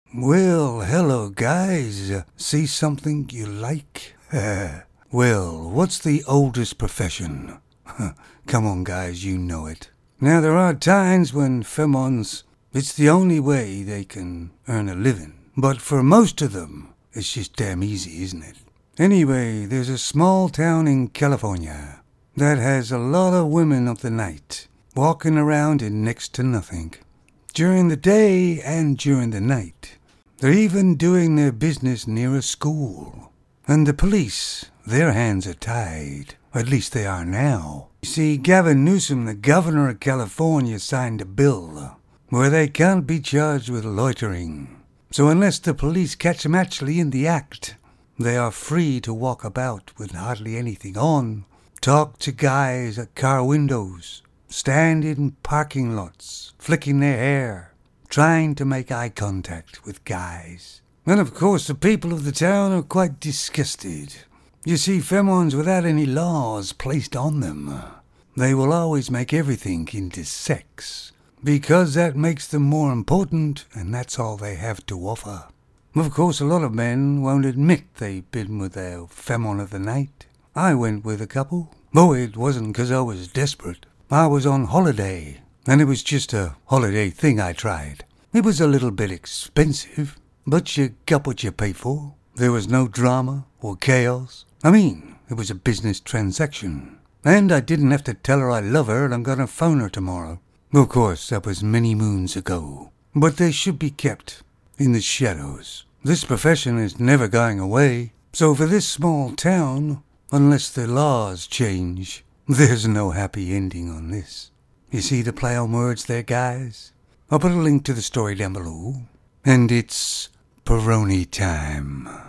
Well, hello, guys. See something you like? Well, what's the oldest profession? Come on, guys, you know it. Now, there are times when femons, it's the only way they can earn a living. But for most of them, it's just damn easy, isn't it? Anyway, there's a small town in California that has a lot of women of the night walking around in next to nothing. During the day and during the night. They're even doing their business near a school. And the police, their hands are tied. At least they are now. You see, Gavin Newsom, the governor of California, signed a bill where they can't be charged with loitering. So unless the police catch them actually in the act, they are free to walk about with hardly anything on, talk to guys at car windows, stand in parking lots, flicking their hair, trying to make eye contact with guys. And of course the people of the town are quite disgusted. You see, femons without any laws placed on them, they will always make everything into sex, because that makes them more important, and that's all they have to offer. Of course, a lot of men won't admit they've been with their femon of the night. I went with a couple. Though it wasn't because I was desperate. I was on holiday, and it was just a holiday thing I tried. It was a little bit expensive, but you got what you pay for. There was no drama or chaos. I mean, it was a business transaction. And I didn't have to tell her I love her and I'm gonna phone her tomorrow. Of course, that was many moons ago. But they should be kept in the shadows. This profession is never going away. So for this small town, unless the laws change, there's no happy ending on this. You see the play on words there, guys? I'll put a link to the story down below. And it's Peroni time.